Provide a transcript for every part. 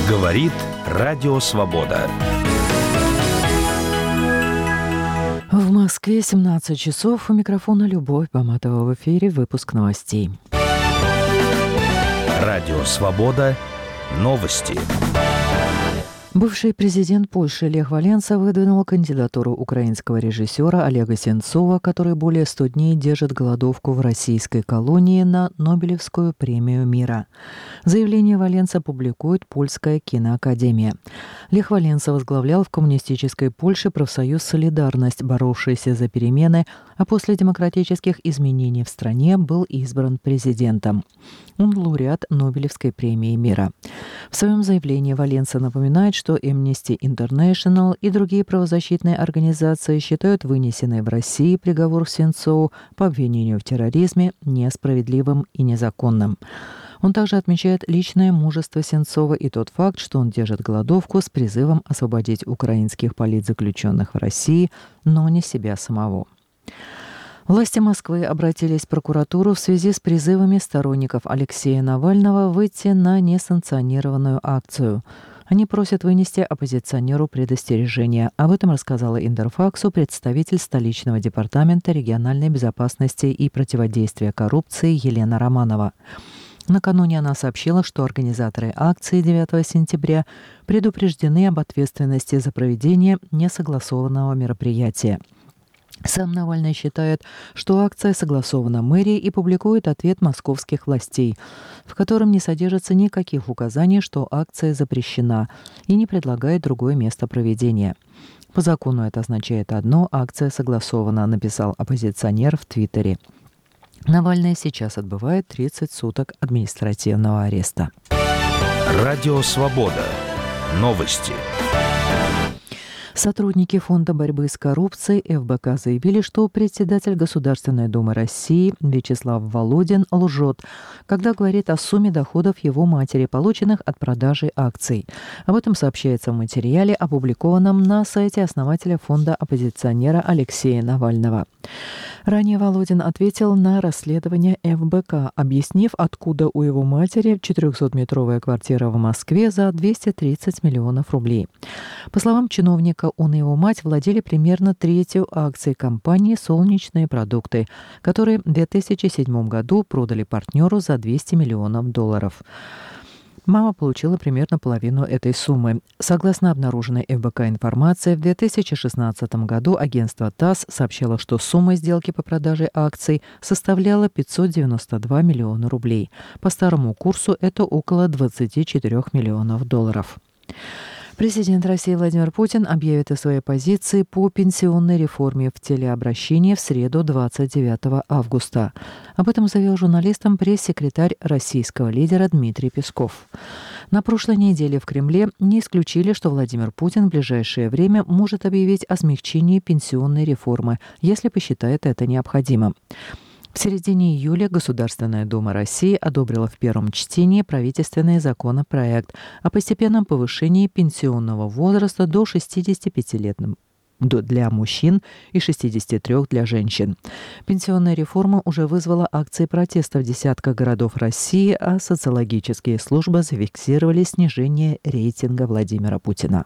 Говорит Радио Свобода. В Москве 17 часов. У микрофона Любовь Баматова. В эфире выпуск новостей. Радио Свобода. Новости. Бывший президент Польши Лех Валенса выдвинул кандидатуру украинского режиссера Олега Сенцова, который более 100 дней держит голодовку в российской колонии, на Нобелевскую премию мира. Заявление Валенса публикует Польская киноакадемия. Лех Валенса возглавлял в коммунистической Польше профсоюз «Солидарность», боровшийся за перемены, а после демократических изменений в стране был избран президентом. Он лауреат Нобелевской премии мира. В своем заявлении Валенса напоминает, что Amnesty International и другие правозащитные организации считают вынесенный в России приговор Сенцову по обвинению в терроризме несправедливым и незаконным. Он также отмечает личное мужество Сенцова и тот факт, что он держит голодовку с призывом освободить украинских политзаключенных в России, но не себя самого. Власти Москвы обратились в прокуратуру в связи с призывами сторонников Алексея Навального выйти на несанкционированную акцию. Они просят вынести оппозиционеру предостережение. Об этом рассказала Интерфаксу представитель столичного департамента региональной безопасности и противодействия коррупции Елена Романова. Накануне она сообщила, что организаторы акции 9 сентября предупреждены об ответственности за проведение несогласованного мероприятия. Сам Навальный считает, что акция согласована мэрией и публикует ответ московских властей, в котором не содержится никаких указаний, что акция запрещена, и не предлагает другое место проведения. По закону это означает одно – акция согласована, написал оппозиционер в Твиттере. Навальный сейчас отбывает 30 суток административного ареста. Радио Свобода. Новости. Сотрудники Фонда борьбы с коррупцией ФБК заявили, что председатель Государственной Думы России Вячеслав Володин лжет, когда говорит о сумме доходов его матери, полученных от продажи акций. Об этом сообщается в материале, опубликованном на сайте основателя фонда оппозиционера Алексея Навального. Ранее Володин ответил на расследование ФБК, объяснив, откуда у его матери 400-метровая квартира в Москве за 230 миллионов рублей. По словам чиновника, он и его мать владели примерно третью акций компании «Солнечные продукты», которые в 2007 году продали партнеру за 200 миллионов долларов. Мама получила примерно половину этой суммы. Согласно обнаруженной ФБК информации, в 2016 году агентство ТАСС сообщало, что сумма сделки по продаже акций составляла 592 миллиона рублей. По старому курсу это около 24 миллионов долларов. Президент России Владимир Путин объявит о своей позиции по пенсионной реформе в телеобращении в среду 29 августа. Об этом заявил журналистам пресс-секретарь российского лидера Дмитрий Песков. На прошлой неделе в Кремле не исключили, что Владимир Путин в ближайшее время может объявить о смягчении пенсионной реформы, если посчитает это необходимым. В середине июля Государственная Дума России одобрила в первом чтении правительственный законопроект о постепенном повышении пенсионного возраста до 65 лет для мужчин и 63 для женщин. Пенсионная реформа уже вызвала акции протеста в десятках городов России, а социологические службы зафиксировали снижение рейтинга Владимира Путина.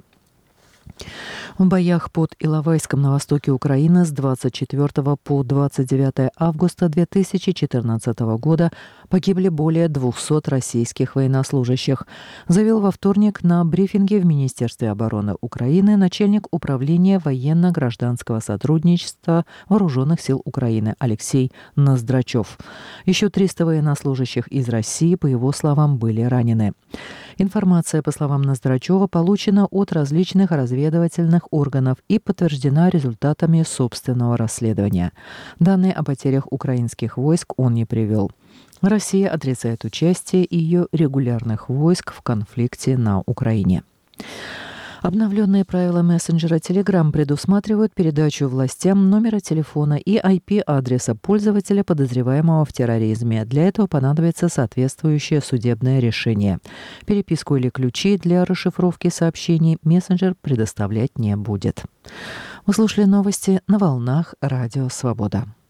В боях под Иловайском на востоке Украины с 24 по 29 августа 2014 года погибли более 200 российских военнослужащих, заявил во вторник на брифинге в Министерстве обороны Украины начальник управления военно-гражданского сотрудничества Вооруженных сил Украины Алексей Ноздрачев. Еще 300 военнослужащих из России, по его словам, были ранены. Информация, по словам Ноздрачева, получена от различных разведывательных органов и подтверждена результатами собственного расследования. Данные о потерях украинских войск он не привел. Россия отрицает участие ее регулярных войск в конфликте на Украине. Обновленные правила мессенджера Telegram предусматривают передачу властям номера телефона и IP-адреса пользователя, подозреваемого в терроризме. Для этого понадобится соответствующее судебное решение. Переписку или ключи для расшифровки сообщений мессенджер предоставлять не будет. Вы слушали новости на волнах Радио Свобода.